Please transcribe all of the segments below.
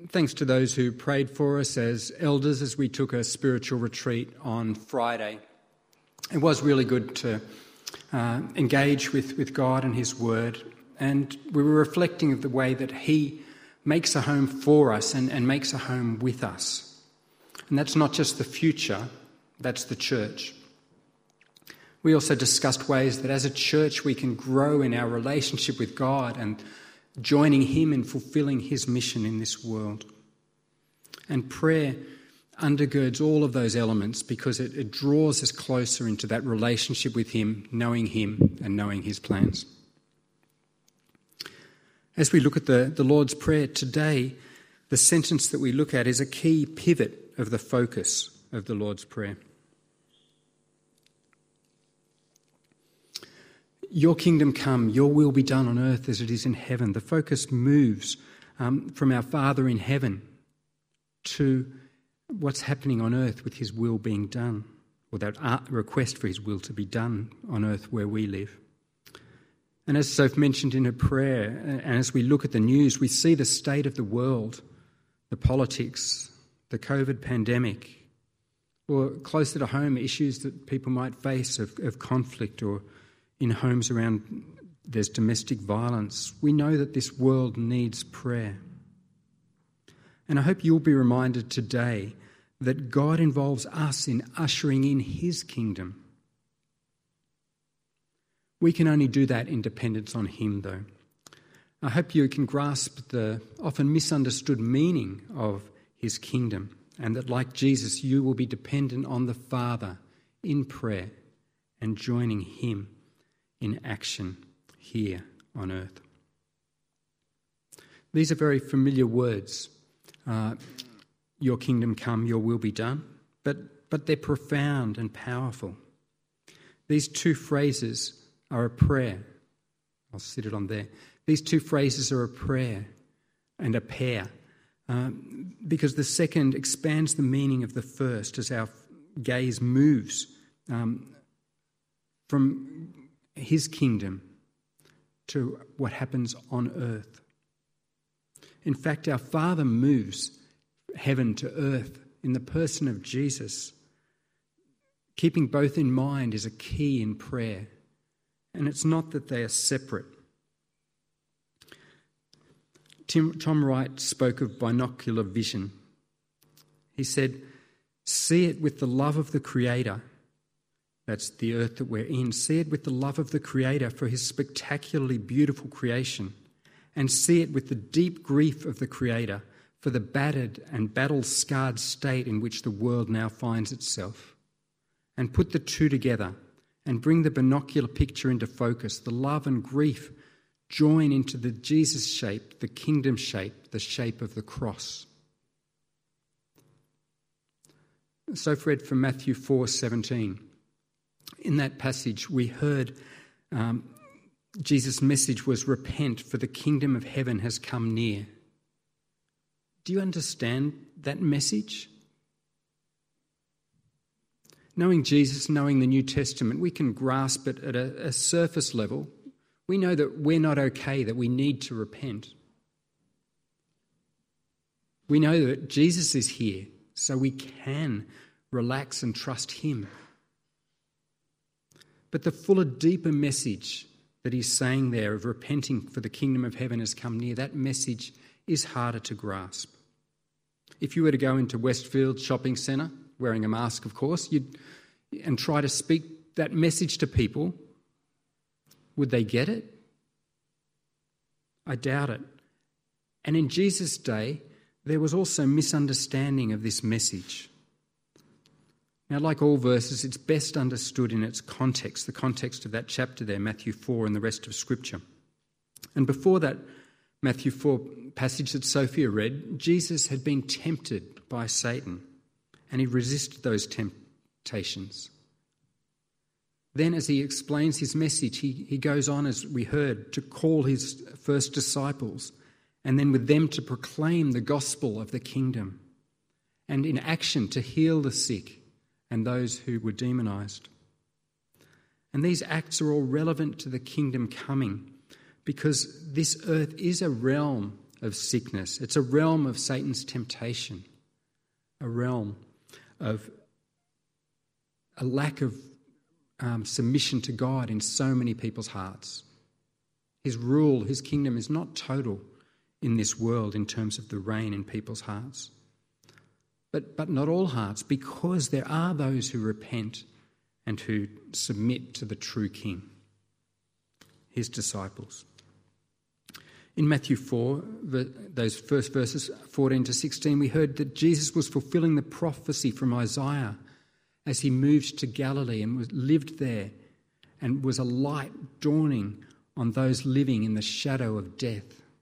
thanks to those who prayed for us as elders as we took a spiritual retreat on Friday. It was really good to engage with God and His Word, and we were reflecting of the way that He makes a home for us and makes a home with us. And that's not just the future, that's the church. We also discussed ways that as a church we can grow in our relationship with God and joining Him in fulfilling His mission in this world. And prayer undergirds all of those elements because it draws us closer into that relationship with Him and knowing His plans. As we look at the Lord's Prayer today, the sentence that we look at is a key pivot of the focus of the Lord's Prayer. Your kingdom come, your will be done on earth as it is in heaven. The focus moves from our Father in heaven to what's happening on earth with His will being done, or that request for His will to be done on earth where we live. And as Soph mentioned in her prayer, and as we look at the news, we see the state of the world, the politics, the COVID pandemic, or closer to home, issues that people might face of conflict, or in homes around there's domestic violence. We know that this world needs prayer. And I hope you'll be reminded today that God involves us in ushering in His kingdom. We can only do that in dependence on Him, though. I hope you can grasp the often misunderstood meaning of His kingdom, and that, like Jesus, you will be dependent on the Father in prayer and joining Him in action here on earth. These are very familiar words. Your kingdom come, your will be done. But they're profound and powerful. These two phrases are a prayer. I'll sit it on there. These two phrases are a prayer and a pair, because the second expands the meaning of the first as our gaze moves from His kingdom to what happens on earth. In fact, our Father moves heaven to earth in the person of Jesus. Keeping both in mind is a key in prayer. And it's not that they are separate. Tom Wright spoke of binocular vision. He said, see it with the love of the Creator. That's the earth that we're in. See it with the love of the Creator for His spectacularly beautiful creation. And see it with the deep grief of the Creator for the battered and battle-scarred state in which the world now finds itself. And put the two together and bring the binocular picture into focus. The love and grief join into the Jesus shape, the kingdom shape, the shape of the cross. So read from Matthew 4:17. In that passage we heard Jesus' message was, repent, for the kingdom of heaven has come near. Do you understand that message? Knowing Jesus, knowing the New Testament, we can grasp it at a surface level. We know that we're not okay, that we need to repent. We know that Jesus is here, so we can relax and trust Him. But the fuller, deeper message that He's saying there of repenting for the kingdom of heaven has come near, that message is harder to grasp. If you were to go into Westfield Shopping Centre, wearing a mask, of course, and try to speak that message to people, would they get it? I doubt it. And in Jesus' day, there was also misunderstanding of this message. Now, like all verses, it's best understood in its context, the context of that chapter there, Matthew 4 and the rest of Scripture. And before that Matthew 4 passage that Sophia read, Jesus had been tempted by Satan, and He resisted those temptations. Then, as He explains His message, he goes on, as we heard, to call His first disciples, and then with them to proclaim the gospel of the kingdom, and in action to heal the sick and those who were demonized. And these acts are all relevant to the kingdom coming, because this earth is a realm of sickness. It's a realm of Satan's temptation, a realm of a lack of submission to God in so many people's hearts. His rule, his kingdom is not total in this world in terms of the reign in people's hearts. But not all hearts, because there are those who repent and who submit to the true King, his disciples. In Matthew 4, those first verses 14 to 16, we heard that Jesus was fulfilling the prophecy from Isaiah as he moved to Galilee and lived there and was a light dawning on those living in the shadow of death.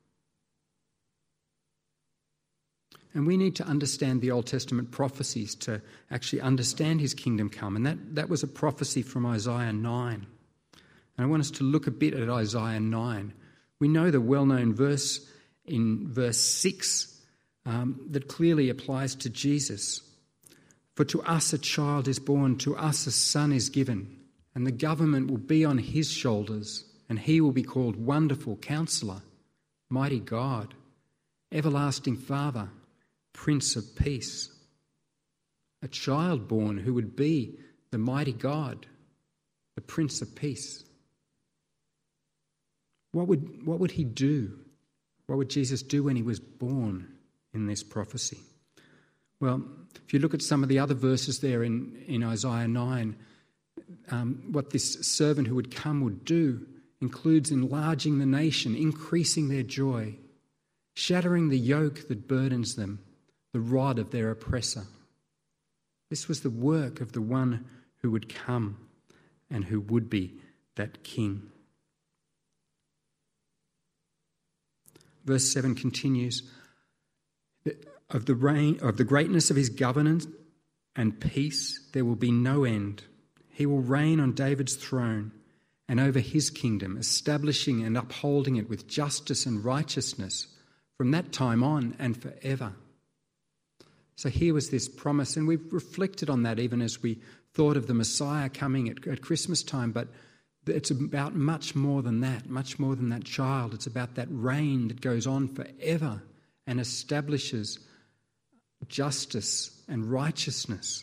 And we need to understand the Old Testament prophecies to actually understand his kingdom come. And that was a prophecy from Isaiah 9. And I want us to look a bit at Isaiah 9. We know the well-known verse in verse 6 that clearly applies to Jesus. For to us a child is born, to us a son is given, and the government will be on his shoulders, and he will be called Wonderful Counselor, Mighty God, Everlasting Father, Prince of Peace. A child born who would be the mighty God, the Prince of Peace. What would he do? What would Jesus do when he was born in this prophecy? Well, if you look at some of the other verses there in Isaiah 9, what this servant who would come would do includes enlarging the nation, increasing their joy, shattering the yoke that burdens them, the rod of their oppressor. This was the work of the one who would come and who would be that king. Verse 7 continues, of the greatness of his governance and peace there will be no end. He will reign on David's throne and over his kingdom, establishing and upholding it with justice and righteousness from that time on and forever. So here was this promise, and we've reflected on that even as we thought of the Messiah coming at Christmas time, but it's about much more than that child. It's about that reign that goes on forever and establishes justice and righteousness.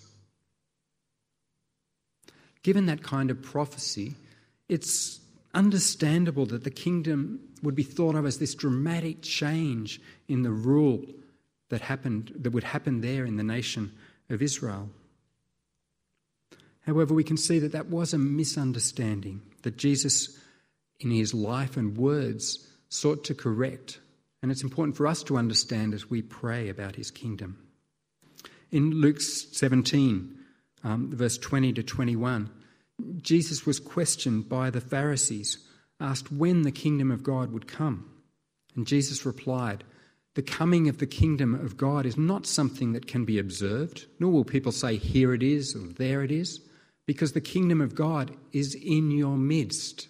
Given that kind of prophecy, it's understandable that the kingdom would be thought of as this dramatic change in the rule that would happen there in the nation of Israel. However, we can see that was a misunderstanding that Jesus, in his life and words, sought to correct. And it's important for us to understand as we pray about his kingdom. In Luke 17, verse 20 to 21, Jesus was questioned by the Pharisees, asked when the kingdom of God would come. And Jesus replied, "The coming of the kingdom of God is not something that can be observed, nor will people say, 'Here it is,' or 'There it is,' because the kingdom of God is in your midst."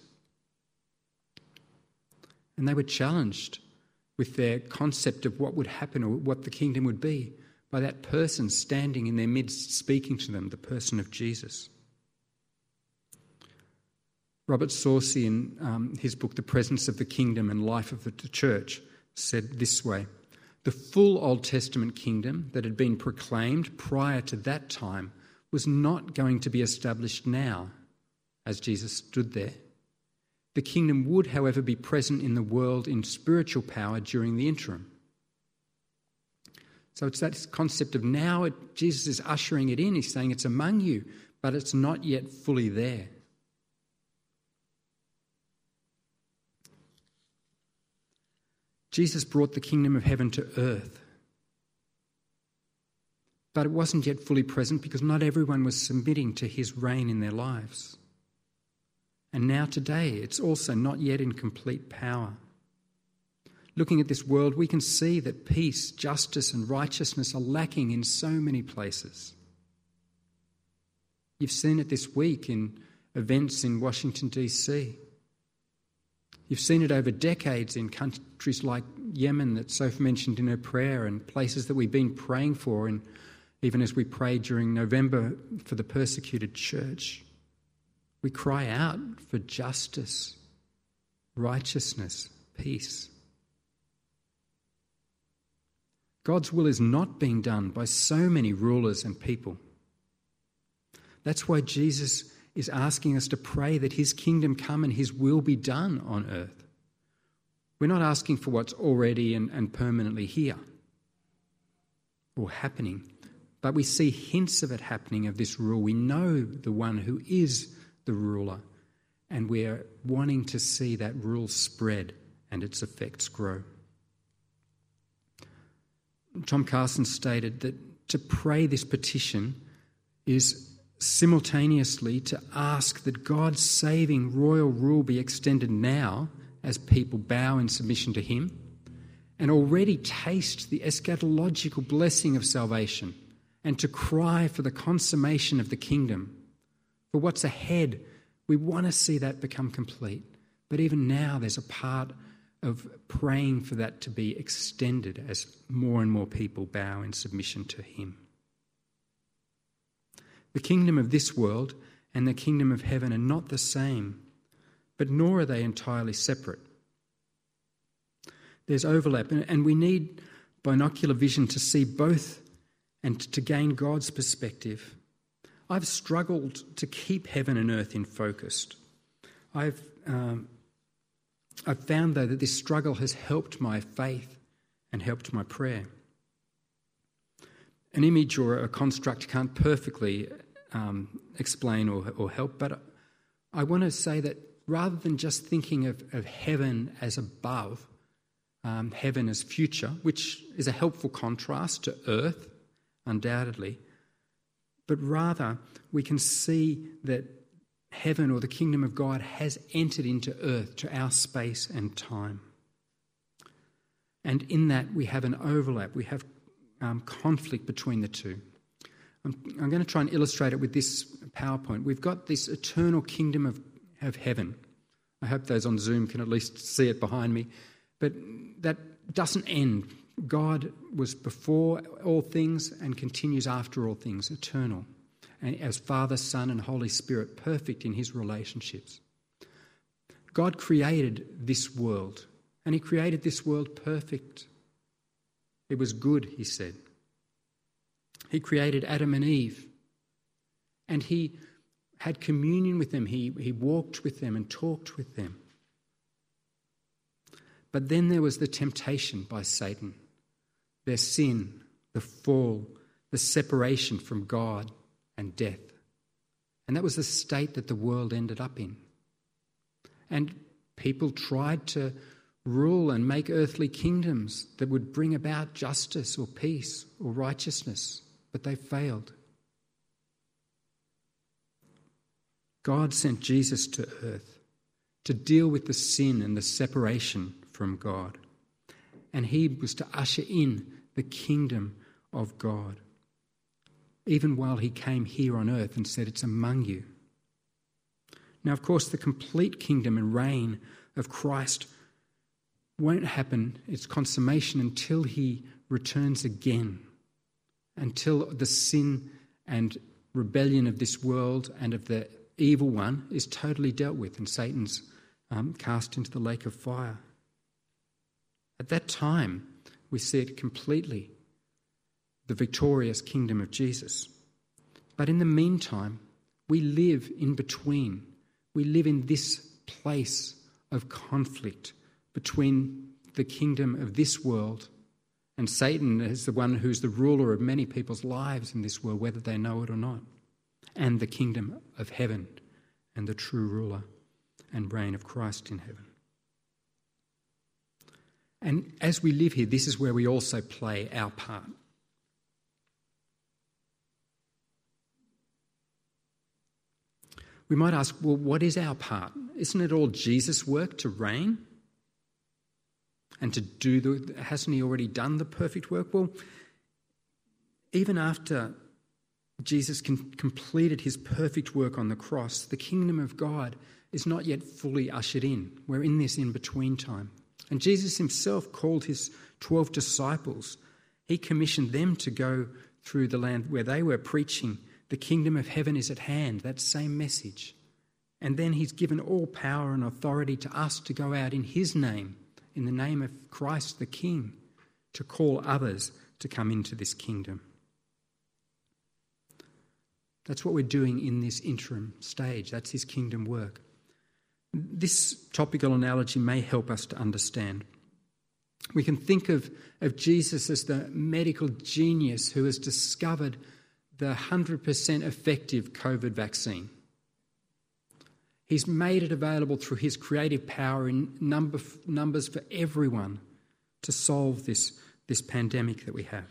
And they were challenged with their concept of what would happen or what the kingdom would be by that person standing in their midst speaking to them, the person of Jesus. Robert Saucy, in his book, The Presence of the Kingdom and Life of the Church, said this way: the full Old Testament kingdom that had been proclaimed prior to that time was not going to be established now as Jesus stood there. The kingdom would, however, be present in the world in spiritual power during the interim. So it's that concept of now Jesus is ushering it in. He's saying it's among you, but it's not yet fully there. Jesus brought the kingdom of heaven to earth. But it wasn't yet fully present because not everyone was submitting to his reign in their lives. And now today, it's also not yet in complete power. Looking at this world, we can see that peace, justice and righteousness are lacking in so many places. You've seen it this week in events in Washington, D.C. You've seen it over decades in countries like Yemen that Soph mentioned in her prayer, and places that we've been praying for, and even as we prayed during November for the persecuted church. We cry out for justice, righteousness, peace. God's will is not being done by so many rulers and people. That's why Jesus is asking us to pray that his kingdom come and his will be done on earth. We're not asking for what's already and permanently here or happening, but we see hints of it happening, of this rule. We know the one who is the ruler, and we're wanting to see that rule spread and its effects grow. Tom Carson stated that to pray this petition is simultaneously to ask that God's saving royal rule be extended now as people bow in submission to him, and already taste the eschatological blessing of salvation, and to cry for the consummation of the kingdom. For what's ahead, we want to see that become complete. But even now, there's a part of praying for that to be extended as more and more people bow in submission to him. The kingdom of this world and the kingdom of heaven are not the same, but nor are they entirely separate. There's overlap, and we need binocular vision to see both and to gain God's perspective. I've struggled to keep heaven and earth in focus. I've found, though, that this struggle has helped my faith and helped my prayer. An image or a construct can't perfectly explain or help, but I want to say that rather than just thinking of heaven as above, heaven as future, which is a helpful contrast to earth, undoubtedly, but rather we can see that heaven or the kingdom of God has entered into earth, to our space and time. And in that we have an overlap, we have conflict between the two. I'm going to try and illustrate it with this PowerPoint. We've got this eternal kingdom of heaven. I hope those on Zoom can at least see it behind me. But that doesn't end. God was before all things and continues after all things, eternal. And as Father, Son, and Holy Spirit, perfect in his relationships. God created this world, and he created this world perfect. It was good, he said. He created Adam and Eve, and he had communion with them. He walked with them and talked with them. But then there was the temptation by Satan, their sin, the fall, the separation from God, and death. And that was the state that the world ended up in. And people tried to rule and make earthly kingdoms that would bring about justice or peace or righteousness, but they failed. God sent Jesus to earth to deal with the sin and the separation from God. And he was to usher in the kingdom of God, even while he came here on earth and said, "It's among you." Now, of course, the complete kingdom and reign of Christ won't happen, its consummation, until he returns again, until the sin and rebellion of this world and of the evil one is totally dealt with and Satan's cast into the lake of fire. At that time, we see it completely, the victorious kingdom of Jesus. But in the meantime, we live in between. We live in this place of conflict between the kingdom of this world, and Satan is the one who's the ruler of many people's lives in this world, whether they know it or not, and the kingdom of heaven and the true ruler and reign of Christ in heaven. And as we live here, this is where we also play our part. We might ask, well, what is our part? Isn't it all Jesus' work to reign? And to do hasn't he already done the perfect work? Well, even after Jesus completed his perfect work on the cross, the kingdom of God is not yet fully ushered in. We're in this in-between time. And Jesus himself called his 12 disciples. He commissioned them to go through the land where they were preaching, the kingdom of heaven is at hand, that same message. And then he's given all power and authority to us to go out in his name, in the name of Christ the King, to call others to come into this kingdom. That's what we're doing in this interim stage. That's his kingdom work. This topical analogy may help us to understand. We can think of Jesus as the medical genius who has discovered the 100% effective COVID vaccine. He's made it available through his creative power in numbers for everyone to solve this pandemic that we have.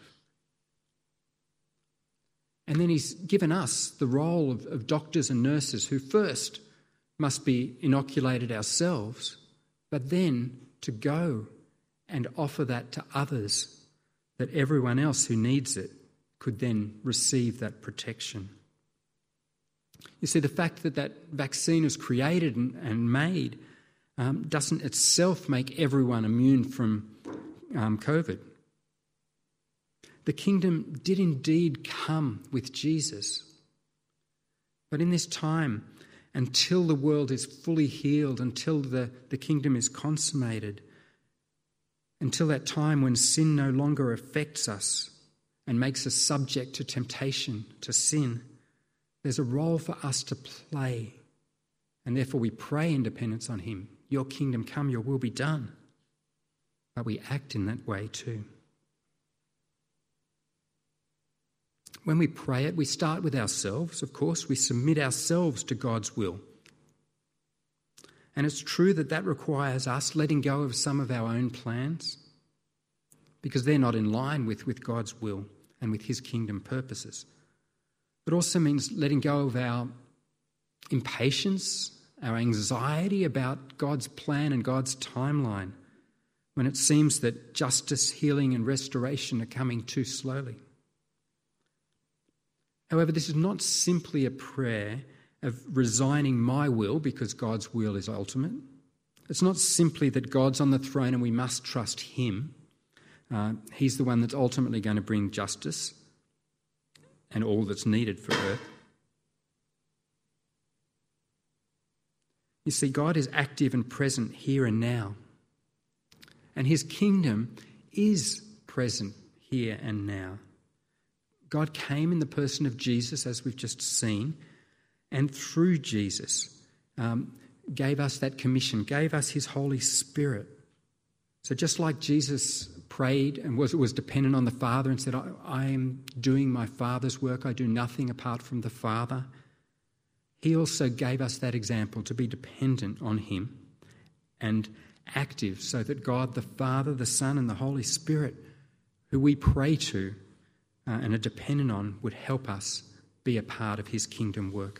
And then he's given us the role of doctors and nurses who first must be inoculated ourselves, but then to go and offer that to others, that everyone else who needs it could then receive that protection. You see, the fact that vaccine is created and made doesn't itself make everyone immune from COVID. The kingdom did indeed come with Jesus. But in this time, until the world is fully healed, until the kingdom is consummated, until that time when sin no longer affects us and makes us subject to temptation, to sin, there's a role for us to play. And therefore we pray in dependence on him. Your kingdom come, your will be done. But we act in that way too. When we pray it, we start with ourselves, of course. We submit ourselves to God's will. And it's true that requires us letting go of some of our own plans because they're not in line with God's will and with his kingdom purposes. It also means letting go of our impatience, our anxiety about God's plan and God's timeline when it seems that justice, healing and restoration are coming too slowly. However, this is not simply a prayer of resigning my will because God's will is ultimate. It's not simply that God's on the throne and we must trust him. He's the one that's ultimately going to bring justice and all that's needed for earth. You see, God is active and present here and now. And his kingdom is present here and now. God came in the person of Jesus, as we've just seen, and through Jesus gave us that commission, gave us his Holy Spirit. So just like Jesus prayed and was dependent on the Father and said, I am doing my Father's work, I do nothing apart from the Father, he also gave us that example to be dependent on him and active so that God the Father, the Son and the Holy Spirit, who we pray to and are dependent on, would help us be a part of his kingdom work.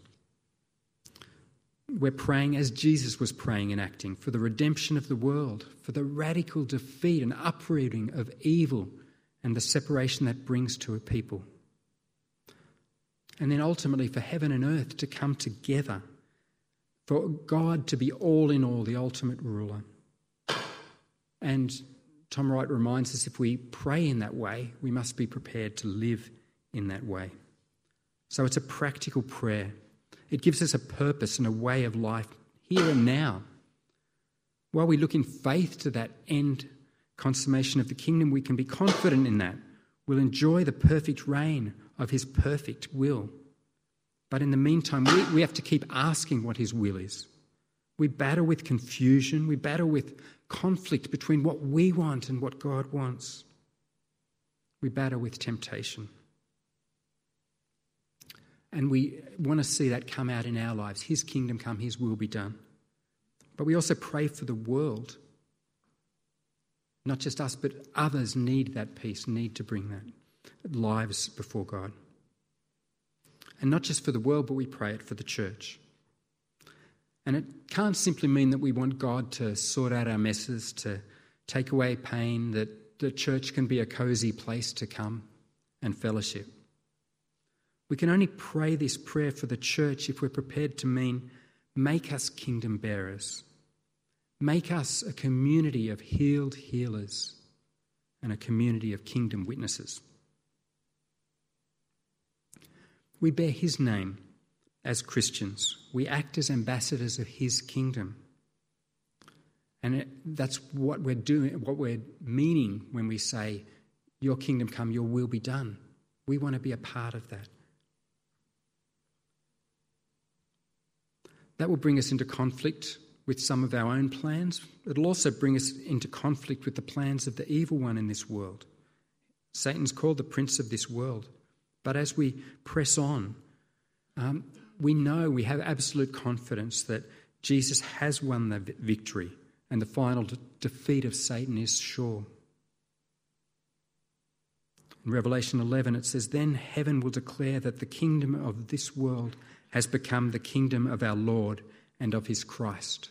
We're praying as Jesus was praying and acting for the redemption of the world, for the radical defeat and uprooting of evil and the separation that brings to a people. And then ultimately for heaven and earth to come together, for God to be all in all, the ultimate ruler. And Tom Wright reminds us if we pray in that way, we must be prepared to live in that way. So it's a practical prayer. It gives us a purpose and a way of life here and now. While we look in faith to that end consummation of the kingdom, we can be confident in that. We'll enjoy the perfect reign of his perfect will. But in the meantime, we have to keep asking what his will is. We battle with confusion. We battle with conflict between what we want and what God wants. We battle with temptation. And we want to see that come out in our lives. His kingdom come, his will be done. But we also pray for the world. Not just us, but others need that peace, need to bring that lives before God. And not just for the world, but we pray it for the church. And it can't simply mean that we want God to sort out our messes, to take away pain, that the church can be a cosy place to come and fellowship. We can only pray this prayer for the church if we're prepared to mean, make us kingdom bearers. Make us a community of healed healers and a community of kingdom witnesses. We bear his name as Christians. We act as ambassadors of his kingdom. And that's what we're doing, what we're meaning when we say, Your kingdom come, your will be done. We want to be a part of that. That will bring us into conflict with some of our own plans. It'll also bring us into conflict with the plans of the evil one in this world. Satan's called the prince of this world. But as we press on, we know, we have absolute confidence that Jesus has won the victory and the final defeat of Satan is sure. In Revelation 11 it says, "Then heaven will declare that the kingdom of this world has become the kingdom of our Lord and of his Christ."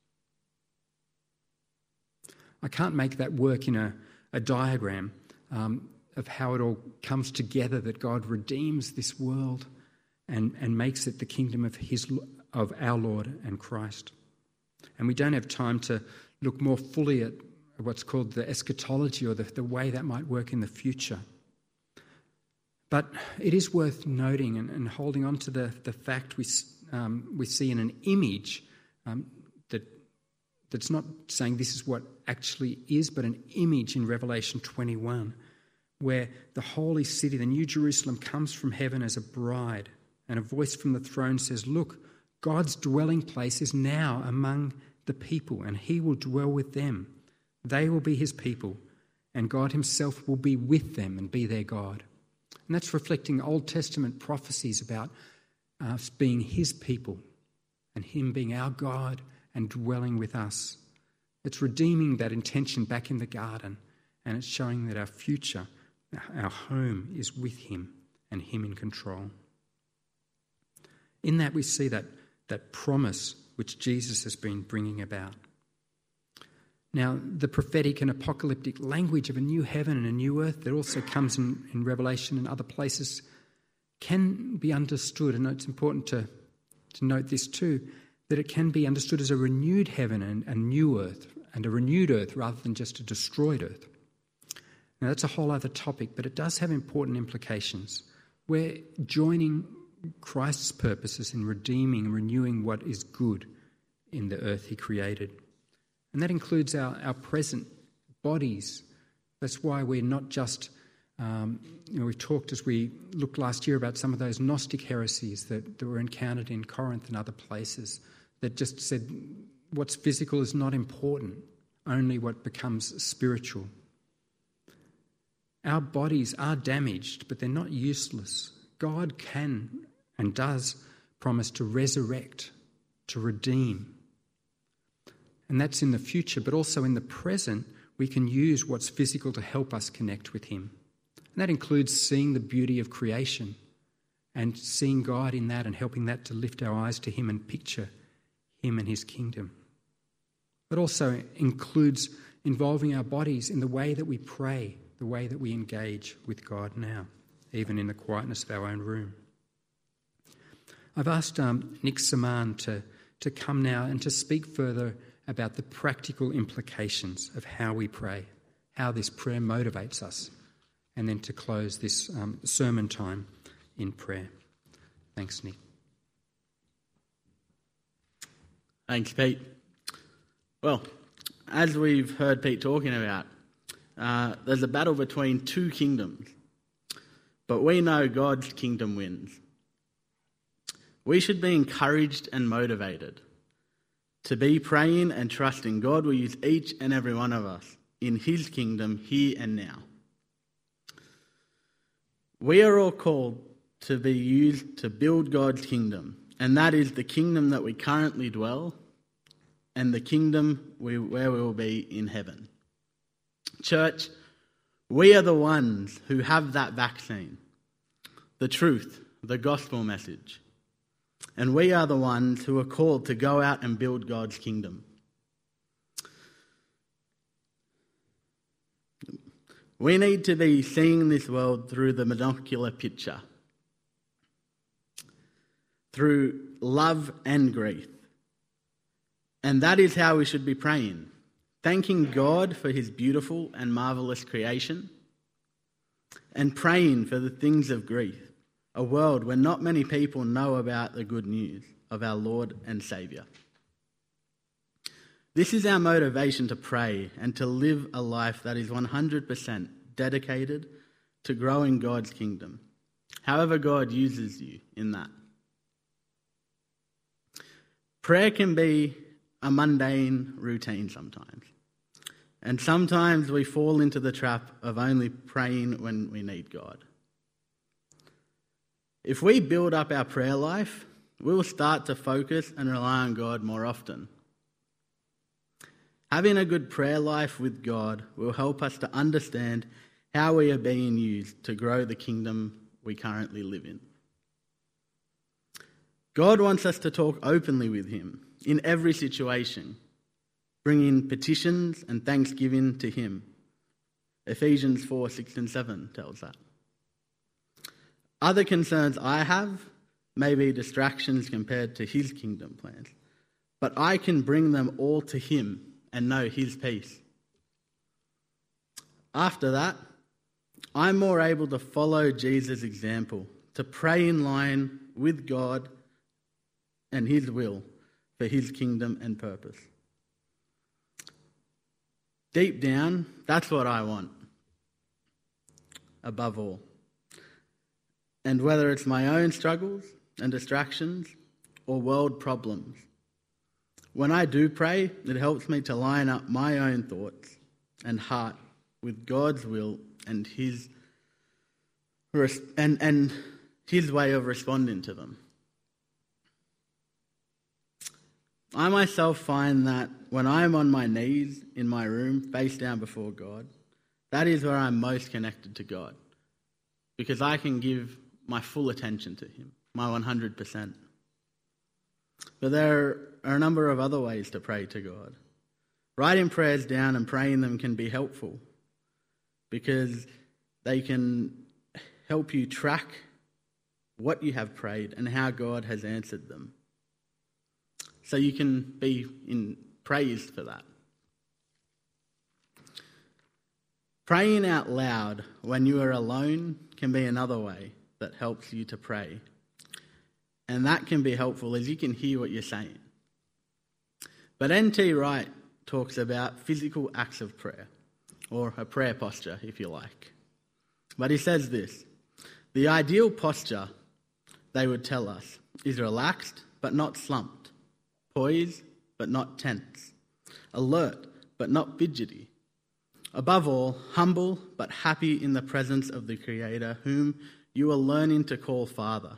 I can't make that work in a diagram of how it all comes together, that God redeems this world and makes it the kingdom of our Lord and Christ. And we don't have time to look more fully at what's called the eschatology, or the way that might work in the future. But it is worth noting and holding on to the fact we see in an image that's not saying this is what actually is, but an image in Revelation 21, where the holy city, the New Jerusalem, comes from heaven as a bride, and a voice from the throne says, "Look, God's dwelling place is now among the people, and he will dwell with them. They will be his people, and God himself will be with them and be their God." And that's reflecting Old Testament prophecies about us being his people and him being our God and dwelling with us. It's redeeming that intention back in the garden, and it's showing that our future, our home, is with him and him in control. In that we see that promise which Jesus has been bringing about. Now, the prophetic and apocalyptic language of a new heaven and a new earth that also comes in Revelation and other places can be understood, and it's important to note this too, that it can be understood as a renewed heaven and a new earth, and a renewed earth rather than just a destroyed earth. Now, that's a whole other topic, but it does have important implications. We're joining Christ's purposes in redeeming and renewing what is good in the earth he created. And that includes our present bodies. That's why we're not just, we talked as we looked last year about some of those Gnostic heresies that were encountered in Corinth and other places, that just said what's physical is not important, only what becomes spiritual. Our bodies are damaged, but they're not useless. God can and does promise to resurrect, to redeem. And that's in the future, but also in the present, we can use what's physical to help us connect with him. And that includes seeing the beauty of creation and seeing God in that and helping that to lift our eyes to him and picture him and his kingdom. It also includes involving our bodies in the way that we pray, the way that we engage with God now, even in the quietness of our own room. I've asked Nick Saman to come now and to speak further about the practical implications of how we pray, how this prayer motivates us, and then to close this sermon time in prayer. Thanks, Nick. Thanks, Pete. Well, as we've heard Pete talking about, there's a battle between two kingdoms, but we know God's kingdom wins. We should be encouraged and motivated to be praying and trusting God will use each and every one of us in his kingdom here and now. We are all called to be used to build God's kingdom, and that is the kingdom that we currently dwell and the kingdom where we will be in heaven. Church, we are the ones who have that vaccine, the truth, the gospel message. And we are the ones who are called to go out and build God's kingdom. We need to be seeing this world through the monocular picture, through love and grief. And that is how we should be praying, thanking God for his beautiful and marvellous creation, and praying for the things of grief, a world where not many people know about the good news of our Lord and Saviour. This is our motivation to pray and to live a life that is 100% dedicated to growing God's kingdom, however God uses you in that. Prayer can be a mundane routine sometimes. And sometimes we fall into the trap of only praying when we need God. If we build up our prayer life, we will start to focus and rely on God more often. Having a good prayer life with God will help us to understand how we are being used to grow the kingdom we currently live in. God wants us to talk openly with Him in every situation, bringing petitions and thanksgiving to Him. Ephesians 4, 6 and 7 tells that. Other concerns I have may be distractions compared to His kingdom plans, but I can bring them all to Him and know His peace. After that, I'm more able to follow Jesus' example, to pray in line with God and His will for His kingdom and purpose. Deep down, that's what I want, above all. And whether it's my own struggles and distractions or world problems, when I do pray, it helps me to line up my own thoughts and heart with God's will and His way of responding to them. I myself find that when I'm on my knees in my room, face down before God, that is where I'm most connected to God, because I can give my full attention to Him, my 100%. But there are a number of other ways to pray to God. Writing prayers down and praying them can be helpful because they can help you track what you have prayed and how God has answered them. So you can be praised for that. Praying out loud when you are alone can be another way that helps you to pray. And that can be helpful as you can hear what you're saying. But N.T. Wright talks about physical acts of prayer, or a prayer posture, if you like. But he says this: the ideal posture, they would tell us, is relaxed but not slumped, poised but not tense, alert but not fidgety. Above all, humble but happy in the presence of the Creator whom you are learning to call Father.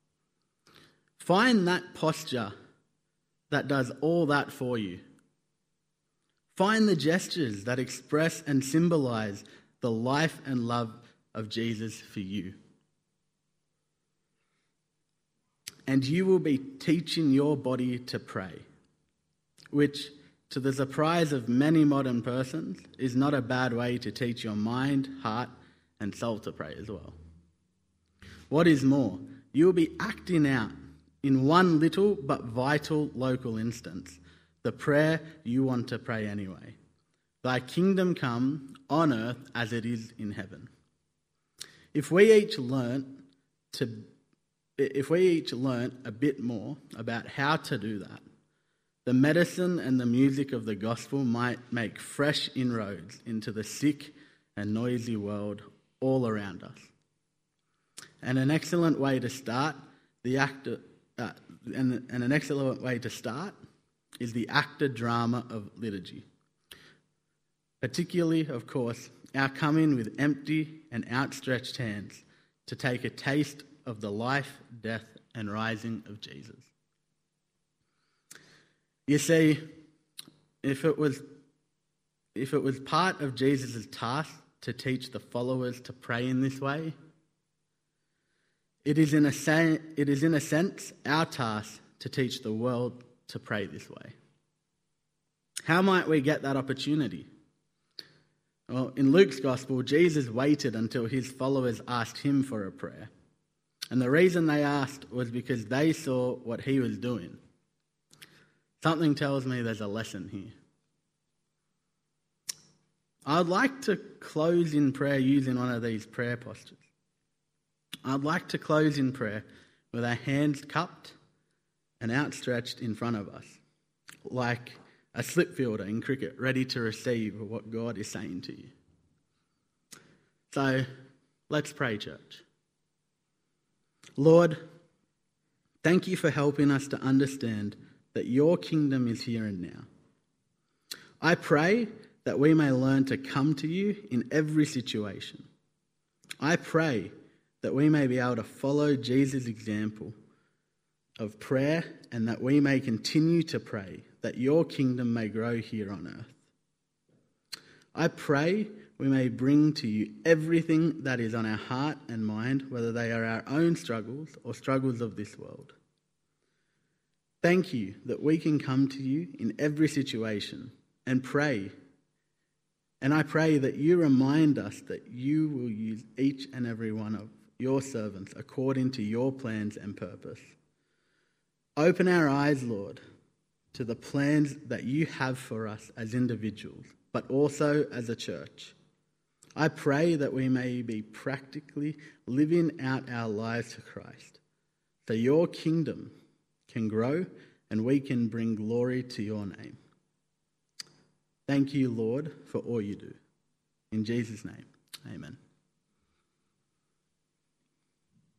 Find that posture that does all that for you. Find the gestures that express and symbolize the life and love of Jesus for you. And you will be teaching your body to pray, which, to the surprise of many modern persons, is not a bad way to teach your mind, heart, and soul to pray as well. What is more, you will be acting out in one little but vital local instance the prayer you want to pray anyway. Thy kingdom come on earth as it is in heaven. If we each learnt a bit more about how to do that, the medicine and the music of the gospel might make fresh inroads into the sick and noisy world all around us. And an excellent way to start is the acted drama of liturgy. Particularly, of course, our coming with empty and outstretched hands to take a taste of the life, death, and rising of Jesus. You see, if it was part of Jesus' task to teach the followers to pray in this way, it is in a sense our task to teach the world to pray this way. How might we get that opportunity? Well, in Luke's Gospel, Jesus waited until his followers asked him for a prayer. And the reason they asked was because they saw what he was doing. Something tells me there's a lesson here. I'd like to close in prayer using one of these prayer postures. I'd like to close in prayer with our hands cupped and outstretched in front of us, like a slip fielder in cricket ready to receive what God is saying to you. So let's pray, church. Lord, thank you for helping us to understand that your kingdom is here and now. I pray that we may learn to come to you in every situation. I pray that we may be able to follow Jesus' example of prayer and that we may continue to pray that your kingdom may grow here on earth. I pray we may bring to you everything that is on our heart and mind, whether they are our own struggles or struggles of this world. Thank you that we can come to you in every situation and pray. And I pray that you remind us that you will use each and every one of your servants according to your plans and purpose. Open our eyes, Lord, to the plans that you have for us as individuals, but also as a church. I pray that we may be practically living out our lives for Christ, so your kingdom can grow and we can bring glory to your name. Thank you, Lord, for all you do. In Jesus' name, amen.